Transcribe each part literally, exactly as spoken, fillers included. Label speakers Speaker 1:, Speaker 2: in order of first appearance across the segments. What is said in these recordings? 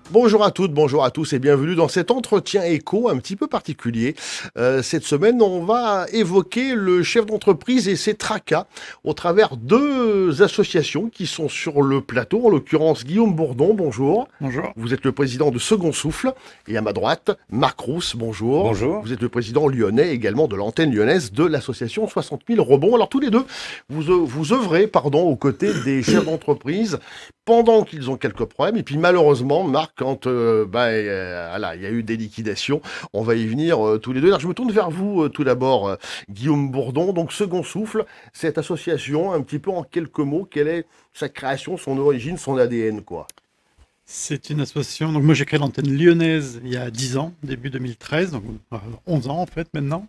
Speaker 1: Bonjour à toutes, bonjour à tous et bienvenue dans cet entretien éco un petit peu particulier. Euh, cette semaine, on va évoquer le chef d'entreprise et ses tracas au travers deux associations qui sont sur le plateau. En l'occurrence, Guillaume Bourdon, bonjour.
Speaker 2: Bonjour.
Speaker 1: Vous êtes le président de Second Souffle. Et à ma droite, Marc Rousse, bonjour.
Speaker 3: Bonjour.
Speaker 1: Vous êtes le président lyonnais également de l'antenne lyonnaise de l'association soixante mille rebonds. Alors tous les deux, vous, vous œuvrez pardon, aux côtés des chefs d'entreprise pendant qu'ils ont quelques problèmes. Et puis malheureusement, Marc, quand euh, bah, euh, voilà, il y a eu des liquidations, on va y venir euh, tous les deux. Alors je me tourne vers vous euh, tout d'abord, euh, Guillaume Bourdon. Donc Second Souffle, cette association, un petit peu en quelques mots, quelle est sa création, son origine, son A D N, quoi?
Speaker 2: C'est une association. Donc moi j'ai créé l'antenne lyonnaise il y a dix ans, début deux mille treize, donc euh, onze ans en fait maintenant.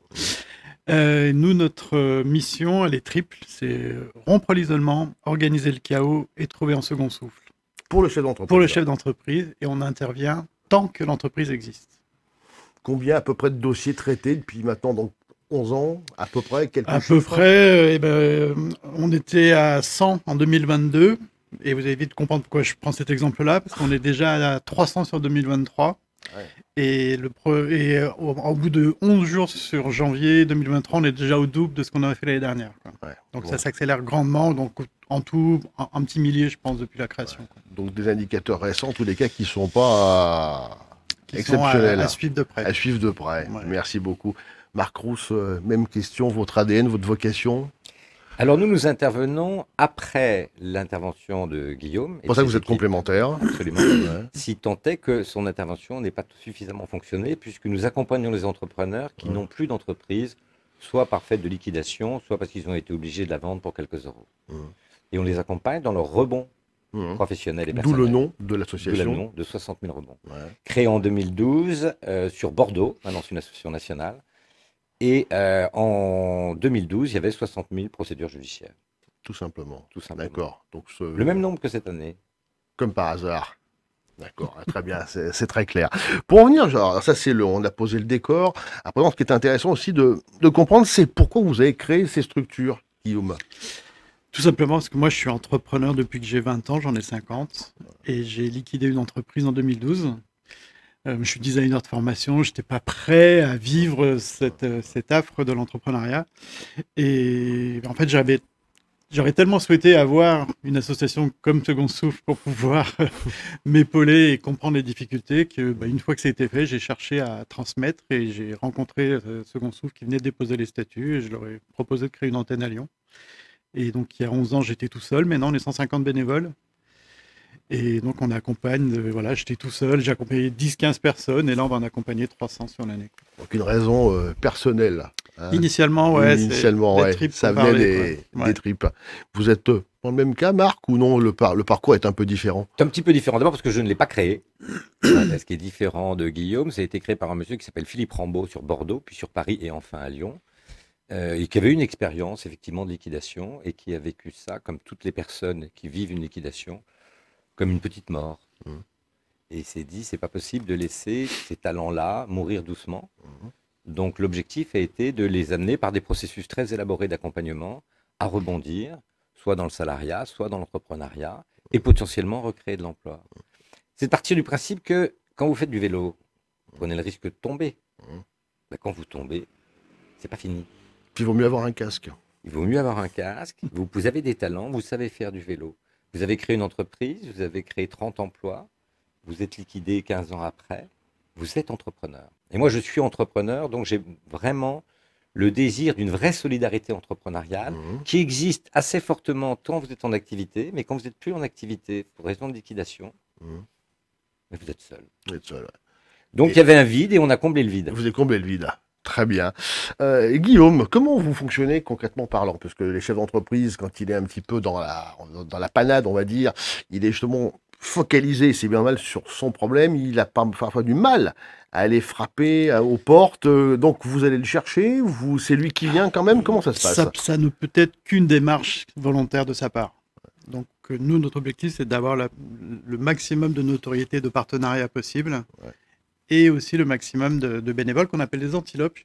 Speaker 2: Euh, nous, notre mission, elle est triple. C'est rompre l'isolement, organiser le chaos et trouver un second souffle.
Speaker 1: Pour le chef d'entreprise.
Speaker 2: Pour le chef d'entreprise, et on intervient tant que l'entreprise existe.
Speaker 1: Combien à peu près de dossiers traités depuis maintenant donc onze ans, à peu près quelques
Speaker 2: À
Speaker 1: chiffres.
Speaker 2: peu près, eh ben, on était à cent en deux mille vingt-deux. Et vous allez vite comprendre pourquoi je prends cet exemple-là, parce qu'on est déjà à trois cents sur deux mille vingt-trois.
Speaker 1: Ouais.
Speaker 2: Et, le pro- et euh, au, au bout de onze jours sur janvier deux mille vingt-trois, on est déjà au double de ce qu'on avait fait l'année dernière, quoi.
Speaker 1: Ouais.
Speaker 2: Donc
Speaker 1: Bon.
Speaker 2: ça s'accélère grandement. Donc en tout, un, un petit millier, je pense, depuis la création, quoi.
Speaker 1: Donc des indicateurs récents, en tous les cas, qui ne sont pas
Speaker 2: Qui
Speaker 1: exceptionnels.
Speaker 2: sont à, à suivre de près.
Speaker 1: À suivre de près.
Speaker 2: Ouais.
Speaker 1: Merci beaucoup. Marc Rousse, euh, même question, votre A D N, votre vocation?
Speaker 3: Alors nous, nous intervenons après l'intervention de Guillaume.
Speaker 1: C'est pour ça que vous êtes complémentaires.
Speaker 3: Absolument.
Speaker 1: Ouais.
Speaker 3: Si tant est que son intervention n'ait pas suffisamment fonctionné, puisque nous accompagnons les entrepreneurs qui
Speaker 1: Ouais.
Speaker 3: n'ont plus d'entreprise, soit par fait de liquidation, soit parce qu'ils ont été obligés de la vendre pour quelques euros.
Speaker 1: Ouais.
Speaker 3: Et on les accompagne dans leur rebond
Speaker 1: Mmh.
Speaker 3: professionnel et
Speaker 1: D'où
Speaker 3: personnel.
Speaker 1: le nom de
Speaker 3: D'où le
Speaker 1: l'association.
Speaker 3: nom de soixante mille rebonds.
Speaker 1: Ouais.
Speaker 3: Créé en deux mille douze euh, sur Bordeaux, maintenant c'est une association nationale. Et euh, en deux mille douze, il y avait soixante mille procédures judiciaires.
Speaker 1: Tout simplement.
Speaker 3: Tout simplement.
Speaker 1: D'accord. Donc ce-
Speaker 3: Le même nombre que cette année.
Speaker 1: Comme par hasard. D'accord, ah, très bien, c'est c'est très clair. Pour en venir, genre, ça c'est le, on a posé le décor. Après, ce qui est intéressant aussi de, de comprendre, c'est pourquoi vous avez créé ces structures, Guillaume.
Speaker 2: Tout simplement parce que moi, je suis entrepreneur depuis que j'ai vingt ans, j'en ai cinquante. Et j'ai liquidé une entreprise en deux mille douze. Euh, je suis designer de formation, je n'étais pas prêt à vivre cette, euh, cette affre de l'entrepreneuriat. Et en fait, j'avais, j'aurais tellement souhaité avoir une association comme Second Souffle pour pouvoir m'épauler et comprendre les difficultés que, bah, une fois que ça a été fait, j'ai cherché à transmettre et j'ai rencontré euh, Second Souffle qui venait de déposer les statuts et je leur ai proposé de créer une antenne à Lyon. Et donc, il y a onze ans, j'étais tout seul. Maintenant, on est cent cinquante bénévoles. Et donc, on accompagne, euh, voilà, j'étais tout seul, j'ai accompagné dix quinze personnes, et là, on va en accompagner trois cents sur l'année.
Speaker 1: Donc une raison euh, personnelle. hein.
Speaker 2: Initialement, ouais, c'est
Speaker 1: Initialement,
Speaker 2: les
Speaker 1: ouais,
Speaker 2: tripes
Speaker 1: ça
Speaker 2: pour
Speaker 1: venait
Speaker 2: parler,
Speaker 1: des,
Speaker 2: quoi. Ouais.
Speaker 1: des tripes. Vous êtes euh, dans le même cas, Marc, ou non, le, par- le parcours est un peu différent?
Speaker 3: C'est un petit peu différent. D'abord parce que je ne l'ai pas créé. Voilà, ce qui est différent de Guillaume, ça a été créé par un monsieur qui s'appelle Philippe Rambaud sur Bordeaux, puis sur Paris et enfin à Lyon. Euh, et qui avait une expérience effectivement de liquidation et qui a vécu ça, comme toutes les personnes qui vivent une liquidation, comme une petite mort.
Speaker 1: Mmh.
Speaker 3: Et il s'est dit, c'est pas possible de laisser ces talents-là mourir doucement.
Speaker 1: Mmh.
Speaker 3: Donc l'objectif a été de les amener par des processus très élaborés d'accompagnement à rebondir, soit dans le salariat, soit dans l'entrepreneuriat, et potentiellement recréer de l'emploi. C'est de partir du principe que quand vous faites du vélo, vous prenez le risque de tomber.
Speaker 1: Mmh.
Speaker 3: Ben, quand vous tombez, c'est pas fini.
Speaker 1: Puis il vaut mieux avoir un casque.
Speaker 3: Il vaut mieux avoir un casque. Vous, vous avez des talents, vous savez faire du vélo. Vous avez créé une entreprise, vous avez créé trente emplois, vous êtes liquidé quinze ans après, vous êtes entrepreneur. Et moi, je suis entrepreneur, donc j'ai vraiment le désir d'une vraie solidarité entrepreneuriale
Speaker 1: Mmh.
Speaker 3: qui existe assez fortement quand vous êtes en activité, mais quand vous n'êtes plus en activité pour raison de liquidation,
Speaker 1: Mmh.
Speaker 3: mais vous êtes seul.
Speaker 1: Vous êtes seul, ouais.
Speaker 3: Donc
Speaker 1: Et-
Speaker 3: il y avait un vide et on a comblé le vide.
Speaker 1: Vous avez comblé le vide. Très bien. Euh, Guillaume, comment vous fonctionnez concrètement parlant? Parce que les chefs d'entreprise, quand il est un petit peu dans la, dans la panade, on va dire, il est justement focalisé, c'est bien mal, sur son problème. Il a pas- parfois du mal à aller frapper euh, aux portes. Euh, Donc vous allez le chercher, vous, c'est lui qui vient quand même. Comment ça se passe?
Speaker 2: Ça, ça ne peut être qu'une démarche volontaire de sa part. Donc, euh, nous, notre objectif, c'est d'avoir la- le maximum de notoriété et de partenariat possible.
Speaker 1: Ouais.
Speaker 2: Et aussi le maximum de, de bénévoles qu'on appelle les antilopes chez nous.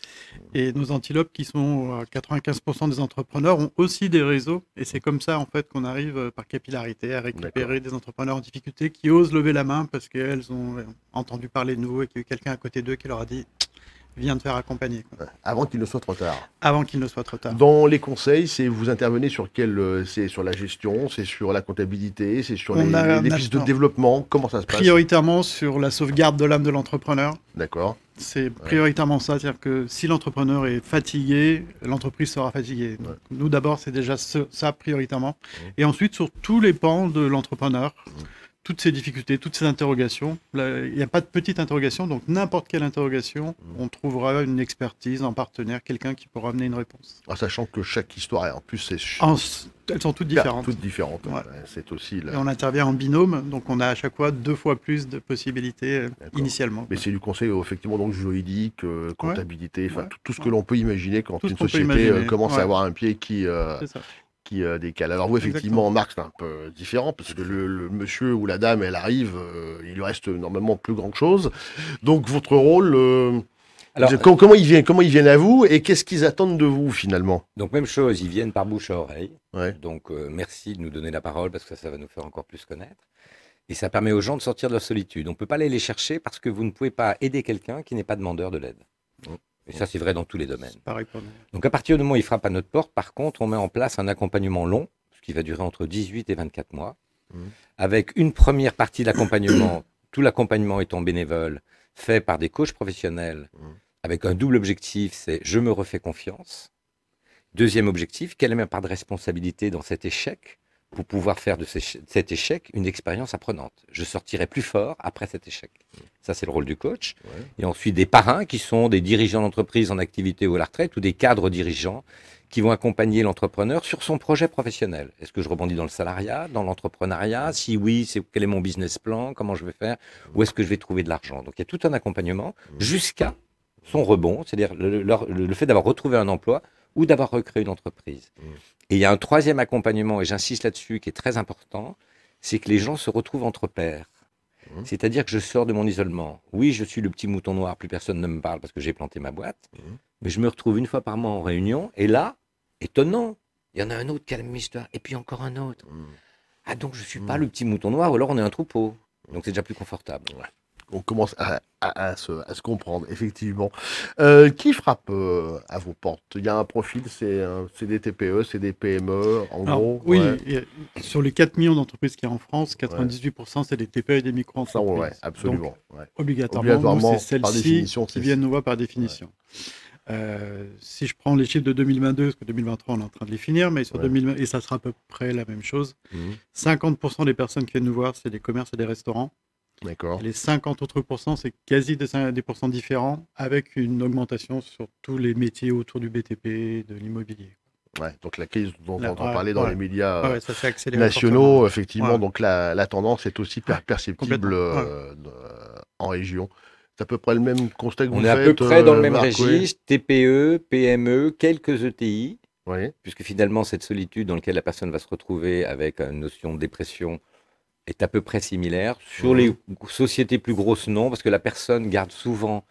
Speaker 2: Et nos antilopes, qui sont à quatre-vingt-quinze pour cent des entrepreneurs, ont aussi des réseaux. Et c'est comme ça, en fait, qu'on arrive euh, par capillarité à récupérer des entrepreneurs en difficulté qui osent lever la main parce qu'elles ont euh, entendu parler de nous et qu'il y a eu quelqu'un à côté d'eux qui leur a dit « viens te faire accompagner ».
Speaker 1: Avant qu'il ne soit trop tard.
Speaker 2: Avant qu'il ne soit trop tard.
Speaker 1: Dans les conseils, c'est vous intervenez sur quel, euh, c'est sur la gestion, c'est sur la comptabilité, c'est sur
Speaker 2: On
Speaker 1: les,
Speaker 2: a
Speaker 1: les- les pistes de développement. Comment ça se passe?
Speaker 2: Prioritairement sur la sauvegarde de l'âme de l'entrepreneur.
Speaker 1: D'accord.
Speaker 2: C'est prioritairement ça, c'est-à-dire que si l'entrepreneur est fatigué, l'entreprise sera fatiguée. Donc,
Speaker 1: Ouais.
Speaker 2: nous d'abord, c'est déjà ce- ça prioritairement.
Speaker 1: Ouais.
Speaker 2: Et ensuite, sur tous les pans de l'entrepreneur,
Speaker 1: Ouais.
Speaker 2: toutes ces difficultés, toutes ces interrogations, là, il n'y a pas de petite interrogation, donc n'importe quelle interrogation, on trouvera une expertise, un partenaire, quelqu'un qui pourra amener une réponse.
Speaker 1: En sachant que chaque histoire, est- en plus, c'est
Speaker 2: En- elles sont toutes différentes.
Speaker 1: toutes différentes.
Speaker 2: Ouais.
Speaker 1: Ouais, c'est aussi
Speaker 2: Et
Speaker 1: la...
Speaker 2: on intervient en binôme, donc on a à chaque fois deux fois plus de possibilités euh,
Speaker 1: D'accord.
Speaker 2: initialement.
Speaker 1: Mais c'est du conseil euh, effectivement donc juridique, euh, comptabilité, enfin
Speaker 2: Ouais.
Speaker 1: tout, tout ce que
Speaker 2: Ouais.
Speaker 1: l'on peut imaginer quand
Speaker 2: Tout ce
Speaker 1: une
Speaker 2: qu'on peut
Speaker 1: société euh,
Speaker 2: imaginer.
Speaker 1: commence
Speaker 2: Ouais.
Speaker 1: à avoir un pied qui euh,
Speaker 2: C'est ça.
Speaker 1: qui euh, décale. Alors vous effectivement, Marc, c'est un peu différent parce que le, le monsieur ou la dame, elle arrive, euh, il lui reste normalement plus grand chose. Donc votre rôle, euh,
Speaker 3: Alors,
Speaker 1: vous êtes- comment, comment ils viennent, comment ils viennent à vous et qu'est-ce qu'ils attendent de vous finalement?
Speaker 3: donc même chose, ils viennent par bouche à oreille.
Speaker 1: Ouais.
Speaker 3: Donc euh, merci de nous donner la parole parce que ça, ça va nous faire encore plus connaître. Et ça permet aux gens de sortir de leur solitude. On ne peut pas aller les chercher parce que vous ne pouvez pas aider quelqu'un qui n'est pas demandeur de l'aide. Et ça, c'est vrai dans tous les domaines.
Speaker 2: Pareil pour nous.
Speaker 3: Donc à partir du moment où il frappe à notre porte, par contre, on met en place un accompagnement long, ce qui va durer entre dix-huit et vingt-quatre mois,
Speaker 1: Mmh.
Speaker 3: avec une première partie d'accompagnement, tout l'accompagnement étant bénévole, fait par des coachs professionnels,
Speaker 1: Mmh.
Speaker 3: avec un double objectif, c'est je me refais confiance. Deuxième objectif, quelle est ma part de responsabilité dans cet échec pour pouvoir faire de ce- cet échec une expérience apprenante. Je sortirai plus fort après cet échec. Ça, c'est le rôle du coach.
Speaker 1: Ouais.
Speaker 3: Et ensuite, des parrains qui sont des dirigeants d'entreprise en activité ou à la retraite ou des cadres dirigeants qui vont accompagner l'entrepreneur sur son projet professionnel. Est-ce que je rebondis dans le salariat, dans l'entrepreneuriat? Si oui, c'est quel est mon business plan? Comment je vais faire? Où est-ce que je vais trouver de l'argent? Donc, il y a tout un accompagnement jusqu'à son rebond, c'est-à-dire le, le, le fait d'avoir retrouvé un emploi ou d'avoir recréé une entreprise.
Speaker 1: Mmh.
Speaker 3: Et il y a un troisième accompagnement, et j'insiste là-dessus, qui est très important, c'est que les gens se retrouvent entre pairs. Mmh. C'est-à-dire que je sors de mon isolement. Oui, je suis le petit mouton noir, plus personne ne me parle parce que j'ai planté ma boîte, mmh. mais je me retrouve une fois par mois en réunion, et là, étonnant, il y en a un autre qui a la même histoire, et puis encore un autre. Mmh. Ah, donc je ne suis mmh. pas le petit mouton noir, ou alors on est un troupeau. Donc c'est déjà plus confortable.
Speaker 1: Ouais. On commence à, à, à, se, à se comprendre, effectivement. Euh, qui frappe euh, à vos portes? Il y a un profil, c'est des T P E, c'est des P M E, en
Speaker 2: Alors,
Speaker 1: gros?
Speaker 2: Oui,
Speaker 1: ouais.
Speaker 2: Sur les quatre millions d'entreprises qu'il y a en France, quatre-vingt-dix-huit pour cent c'est des T P E et des micro-entreprises.
Speaker 1: Ouais, absolument.
Speaker 2: Donc,
Speaker 1: ouais.
Speaker 2: Obligatoirement,
Speaker 1: obligatoirement
Speaker 2: c'est celles-ci qui viennent nous voir par définition. Ouais. Euh, si je prends les chiffres de deux mille vingt-deux, parce que deux mille vingt-trois, on est en train de les finir, mais sur ouais. deux mille vingt, et ça sera à peu près la même chose, mmh. cinquante pour cent des personnes qui viennent nous voir, c'est des commerces et des restaurants.
Speaker 1: D'accord.
Speaker 2: Les cinquante autres pourcents, c'est quasi des pourcents différents, avec une augmentation sur tous les métiers autour du B T P, de l'immobilier.
Speaker 1: Ouais, donc la crise dont
Speaker 2: là,
Speaker 1: on entend
Speaker 2: ouais,
Speaker 1: parler dans
Speaker 2: ouais.
Speaker 1: les médias
Speaker 2: ouais, ça
Speaker 1: nationaux, effectivement,
Speaker 2: ouais.
Speaker 1: donc la, la tendance est aussi per perceptible euh,
Speaker 2: ouais.
Speaker 1: en région. C'est à peu près le même constat que vous
Speaker 3: faites. On est
Speaker 1: faites,
Speaker 3: à peu près dans le même
Speaker 1: Marc,
Speaker 3: registre, ouais. T P E, P M E, quelques E T I,
Speaker 1: oui.
Speaker 3: puisque finalement cette solitude dans laquelle la personne va se retrouver avec une notion de dépression est à peu près similaire. Sur mmh. les sociétés plus grosses, non, parce que la personne garde souvent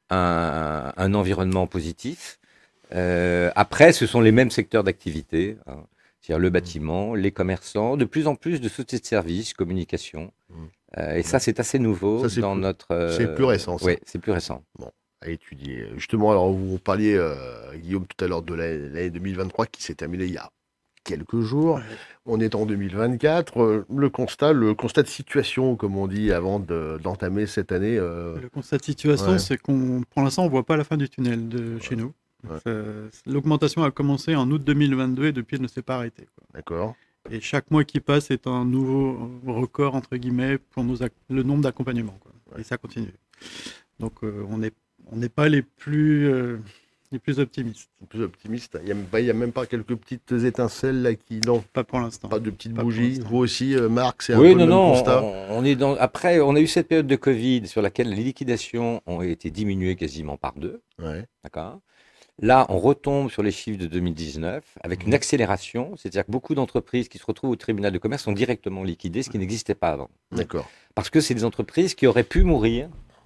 Speaker 3: un, un environnement positif. Euh, après, ce sont les mêmes secteurs d'activité, hein, c'est-à-dire le bâtiment, les commerçants, de plus en plus de sociétés de services, communication. Mmh. Euh, et mmh. ça, c'est assez nouveau
Speaker 1: ça,
Speaker 3: dans
Speaker 1: plus,
Speaker 3: notre... Euh,
Speaker 1: c'est plus récent, ça.
Speaker 3: Oui, c'est plus récent.
Speaker 1: Bon, à étudier. Justement, alors vous parliez, euh, Guillaume, tout à l'heure de l'année deux mille vingt-trois qui s'est terminée il y a quelques jours. Ouais. On est en deux mille vingt-quatre. Le constat, le constat de situation, comme on dit, avant d'entamer de, cette année. Euh...
Speaker 2: Le constat de situation, ouais. c'est qu'on, pour l'instant, on ne voit pas la fin du tunnel de ouais. chez nous. Ouais. L'augmentation a commencé en août deux mille vingt-deux et depuis, elle ne s'est pas arrêtée.
Speaker 1: D'accord.
Speaker 2: Et chaque mois qui passe est un nouveau record, entre guillemets, pour nos le nombre d'accompagnements. Ouais. Et ça continue. Donc, euh, on n'est on n'est pas les plus... Euh, les plus optimistes.
Speaker 1: Les plus optimistes. Il n'y a, a même pas quelques petites étincelles là qui non.
Speaker 2: Pas pour l'instant.
Speaker 1: Pas de petites pas bougies. Vous aussi, euh, Marc, c'est un
Speaker 3: oui,
Speaker 1: peu
Speaker 3: non,
Speaker 1: le même
Speaker 3: non,
Speaker 1: constat.
Speaker 3: On, on est dans. Après, on a eu cette période de Covid sur laquelle les liquidations ont été diminuées quasiment par deux.
Speaker 1: Ouais.
Speaker 3: D'accord. Là, on retombe sur les chiffres de deux mille dix-neuf avec mmh. une accélération, c'est-à-dire que beaucoup d'entreprises qui se retrouvent au tribunal de commerce sont directement liquidées, ce qui n'existait pas avant.
Speaker 1: D'accord.
Speaker 3: Parce que c'est des entreprises qui auraient pu mourir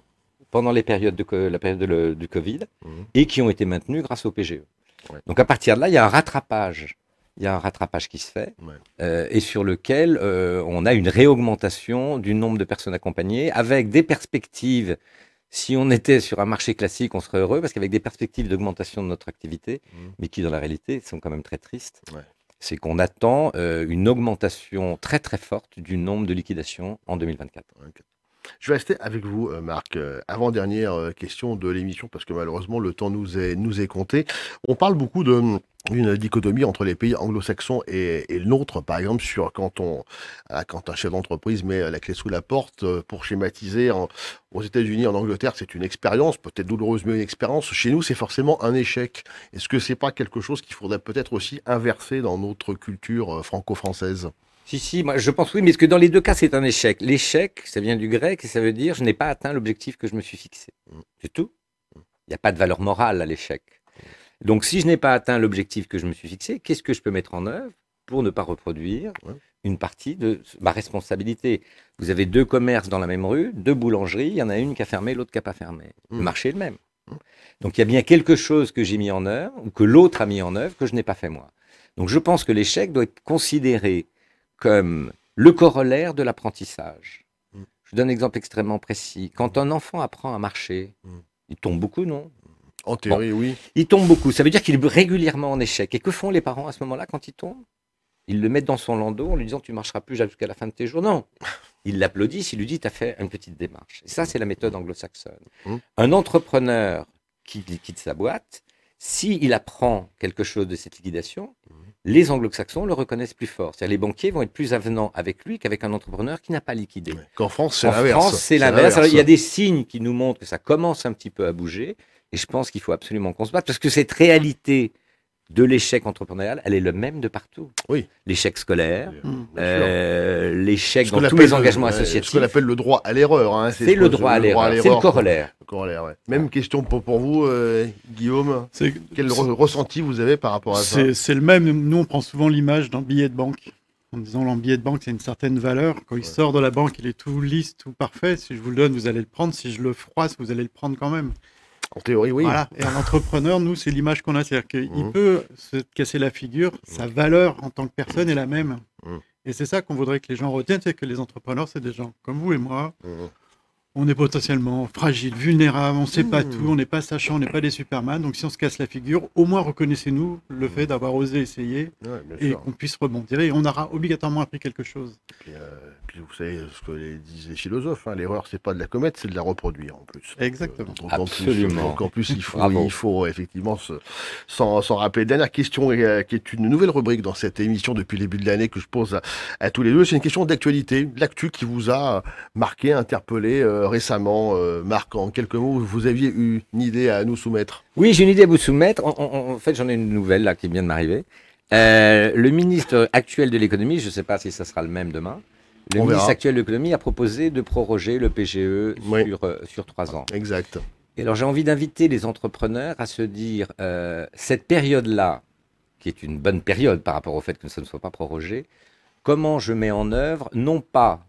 Speaker 3: pendant les périodes de, co- la période de le- du Covid
Speaker 1: Mmh.
Speaker 3: et qui ont été maintenus grâce au P G E.
Speaker 1: Ouais.
Speaker 3: Donc à partir de là, il y a un rattrapage. Il y a un rattrapage qui se fait
Speaker 1: Ouais.
Speaker 3: euh, et sur lequel euh, on a une réaugmentation du nombre de personnes accompagnées avec des perspectives. Si on était sur un marché classique, on serait heureux parce qu'avec des perspectives d'augmentation de notre activité,
Speaker 1: Mmh.
Speaker 3: mais qui dans la réalité sont quand même très tristes,
Speaker 1: Ouais.
Speaker 3: c'est qu'on attend euh, une augmentation très très forte du nombre de liquidations en deux mille vingt-quatre.
Speaker 1: Ok. Je vais rester avec vous, euh, Marc. Euh, avant-dernière euh, question de l'émission, parce que malheureusement, le temps nous est, nous est compté. On parle beaucoup de, hum, d'une dichotomie entre les pays anglo-saxons et, et le nôtre, par exemple, sur quand, on, ah, quand un chef d'entreprise met la clé sous la porte, euh, pour schématiser. En- aux États-Unis, en Angleterre, c'est une expérience, peut-être douloureuse, mais une expérience. Chez nous, c'est forcément un échec. Est-ce que c'est pas quelque chose qu'il faudrait peut-être aussi inverser dans notre culture euh, franco-française?
Speaker 3: Si, si, moi je pense oui, mais parce que dans les deux cas, c'est un échec. L'échec, ça vient du grec et ça veut dire je n'ai pas atteint l'objectif que je me suis fixé.
Speaker 1: Mm.
Speaker 3: C'est tout. Il n'y a pas de valeur morale à l'échec. Donc si je n'ai pas atteint l'objectif que je me suis fixé, qu'est-ce que je peux mettre en œuvre pour ne pas reproduire
Speaker 1: Ouais.
Speaker 3: une partie de ma responsabilité? Vous avez deux commerces dans la même rue, deux boulangeries, il y en a une qui a fermé, l'autre qui n'a pas fermé.
Speaker 1: Mm.
Speaker 3: Le marché est le même.
Speaker 1: Mm.
Speaker 3: Donc il y a bien quelque chose que j'ai mis en œuvre ou que l'autre a mis en œuvre que je n'ai pas fait moi. Donc je pense que l'échec doit être considéré comme le corollaire de l'apprentissage.
Speaker 1: Mm.
Speaker 3: Je vous donne un exemple extrêmement précis. Quand un enfant apprend à marcher,
Speaker 1: Mm.
Speaker 3: il tombe beaucoup, non?
Speaker 1: En théorie, oui.
Speaker 3: Il tombe beaucoup. Ça veut dire qu'il est régulièrement en échec. Et que font les parents à ce moment-là quand il tombe? Ils le mettent dans son landau en lui disant tu ne marcheras plus jusqu'à la fin de tes jours. Non. Ils l'applaudissent, ils lui disent tu as fait une petite démarche. Et ça, c'est la méthode anglo-saxonne.
Speaker 1: Mm.
Speaker 3: Un entrepreneur qui liquide sa boîte, s'il apprend quelque chose de cette liquidation, les anglo-saxons le reconnaissent plus fort. C'est-à-dire les banquiers vont être plus avenants avec lui qu'avec un entrepreneur qui n'a pas liquidé.
Speaker 1: Ouais. Qu'en France, c'est
Speaker 3: En
Speaker 1: l'inverse.
Speaker 3: France, c'est l'inverse. Alors, il y a des signes qui nous montrent que ça commence un petit peu à bouger. Et je pense qu'il faut absolument qu'on se batte. Parce que cette réalité de l'échec entrepreneurial, elle est le même de partout.
Speaker 1: Oui.
Speaker 3: L'échec scolaire,
Speaker 1: Bien sûr.
Speaker 3: euh, l'échec
Speaker 1: Ce qu'on
Speaker 3: dans tous
Speaker 1: appelle
Speaker 3: les engagements
Speaker 1: le- ouais,
Speaker 3: associatifs.
Speaker 1: Ce qu'on appelle le droit à l'erreur. Hein.
Speaker 3: C'est le droit à l'erreur. C'est le corollaire.
Speaker 1: Le corollaire, ouais. Même question pour, pour vous, euh, Guillaume.
Speaker 2: C'est-
Speaker 1: Quel re- ressenti vous avez par rapport à ça?
Speaker 2: C'est c'est le même. Nous, on prend souvent l'image d'un billet de banque. En disant le billet de banque, c'est une certaine valeur. Quand il
Speaker 1: Ouais.
Speaker 2: sort de la banque, il est tout lisse, tout parfait. Si je vous le donne, vous allez le prendre. Si je le froisse, vous allez le prendre quand même.
Speaker 1: En théorie, oui.
Speaker 2: Voilà. Et un entrepreneur, nous, c'est l'image qu'on a. C'est-à-dire qu'il
Speaker 1: Mhm.
Speaker 2: peut se casser la figure. Sa valeur en tant que personne est la même.
Speaker 1: Mhm.
Speaker 2: Et c'est ça qu'on voudrait que les gens retiennent, c'est que les entrepreneurs, c'est des gens comme vous et moi.
Speaker 1: Mhm.
Speaker 2: On est potentiellement fragile, vulnérable, on ne sait pas
Speaker 1: Mmh.
Speaker 2: tout, on n'est pas sachant, on n'est pas des Superman. Donc si on se casse la figure, au moins reconnaissez-nous le fait d'avoir osé essayer
Speaker 1: Ouais, bien
Speaker 2: et
Speaker 1: sûr.
Speaker 2: qu'on puisse rebondir. Et on aura obligatoirement appris quelque chose.
Speaker 1: Puis, euh, puis vous savez ce que les- disent les philosophes, hein, l'erreur c'est pas de la commettre, c'est de la reproduire en plus. Donc,
Speaker 2: Exactement.
Speaker 1: euh, donc, en plus,
Speaker 3: Absolument.
Speaker 1: donc, en plus il faut,
Speaker 3: Bravo.
Speaker 1: il faut effectivement se- s'en s'en rappeler. Dernière question euh, qui est une nouvelle rubrique dans cette émission depuis le début de l'année que je pose à, à tous les deux. C'est une question d'actualité, l'actu qui vous a marqué, interpellé euh, récemment. Euh, Marc, en quelques mots, vous aviez eu une idée à nous soumettre.
Speaker 3: Oui, j'ai une idée à vous soumettre. En, en- en fait, j'en ai une nouvelle là qui vient de m'arriver. Euh, le ministre actuel de l'économie, je ne sais pas si ça sera le même demain, le
Speaker 1: On
Speaker 3: ministre
Speaker 1: verra.
Speaker 3: actuel de l'économie a proposé de proroger le P G E
Speaker 1: Oui.
Speaker 3: sur, euh, sur trois ans.
Speaker 1: Exact.
Speaker 3: Et alors j'ai envie d'inviter les entrepreneurs à se dire, euh, cette période-là, qui est une bonne période par rapport au fait que ça ne soit pas prorogé, comment je mets en œuvre, non pas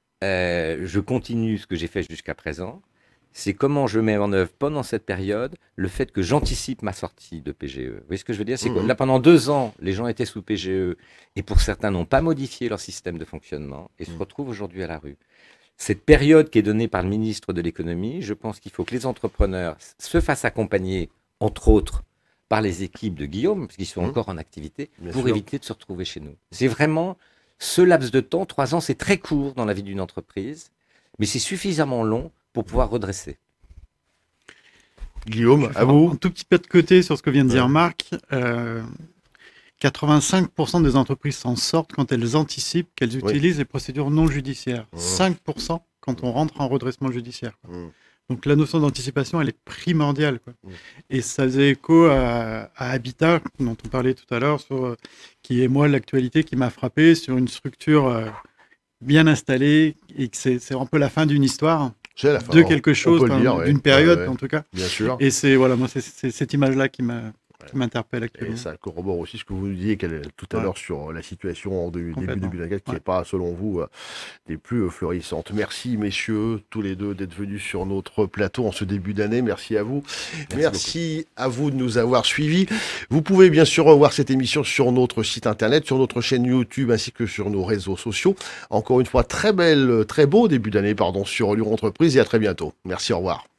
Speaker 3: euh, je continue ce que j'ai fait jusqu'à présent, c'est comment je mets en œuvre pendant cette période le fait que j'anticipe ma sortie de P G E. Vous voyez ce que je veux dire? C'est que
Speaker 1: Mhm.
Speaker 3: là, pendant deux ans, les gens étaient sous P G E et pour certains n'ont pas modifié leur système de fonctionnement et se
Speaker 1: Mhm.
Speaker 3: retrouvent aujourd'hui à la rue. Cette période qui est donnée par le ministre de l'économie, je pense qu'il faut que les entrepreneurs se fassent accompagner, entre autres, par les équipes de Guillaume, parce qu'ils sont
Speaker 1: Mhm.
Speaker 3: encore en activité,
Speaker 1: Bien
Speaker 3: pour
Speaker 1: sûr.
Speaker 3: éviter de se retrouver chez nous. C'est vraiment ce laps de temps, trois ans, c'est très court dans la vie d'une entreprise, mais c'est suffisamment long pour pouvoir redresser.
Speaker 1: Guillaume,
Speaker 2: Je vais
Speaker 1: à
Speaker 2: faire
Speaker 1: vous.
Speaker 2: Un tout petit peu de côté sur ce que vient de dire
Speaker 1: Ouais.
Speaker 2: Marc. Euh, quatre-vingt-cinq pour cent des entreprises s'en sortent quand elles anticipent qu'elles
Speaker 1: Oui.
Speaker 2: utilisent les procédures non judiciaires.
Speaker 1: Mhm.
Speaker 2: cinq pour cent quand on rentre en redressement judiciaire.
Speaker 1: Mhm.
Speaker 2: Donc la notion d'anticipation, elle est primordiale, quoi.
Speaker 1: Mm.
Speaker 2: Et ça faisait écho à, à Habitat, dont on parlait tout à l'heure, sur, euh, qui est moi l'actualité qui m'a frappé, sur une structure euh, bien installée, et que c'est c'est un peu la fin d'une histoire,
Speaker 1: C'est la fin,
Speaker 2: de
Speaker 1: on-
Speaker 2: quelque
Speaker 1: on
Speaker 2: chose,
Speaker 1: peut le
Speaker 2: enfin,
Speaker 1: dire, ouais.
Speaker 2: d'une période
Speaker 1: Ouais, ouais,
Speaker 2: en tout cas.
Speaker 1: bien sûr.
Speaker 2: Et c'est voilà, moi c'est c'est cette image-là qui m'a qui m'interpelle
Speaker 1: Et
Speaker 2: actuellement.
Speaker 1: ça corrobore aussi ce que vous disiez qu'elle- tout à
Speaker 2: Ouais.
Speaker 1: l'heure sur la situation en début
Speaker 2: Complètement.
Speaker 1: deux mille vingt-quatre, qui n'est
Speaker 2: Ouais.
Speaker 1: pas, selon vous, euh, des plus euh, florissantes. Merci, messieurs, tous les deux, d'être venus sur notre plateau en ce début d'année. Merci à vous.
Speaker 3: Merci
Speaker 1: Merci à vous de nous avoir suivis. Vous pouvez bien sûr revoir cette émission sur notre site internet, sur notre chaîne YouTube, ainsi que sur nos réseaux sociaux. Encore une fois, très belle, très beau début d'année, pardon, sur Lyon Entreprise, et à très bientôt. Merci, au revoir.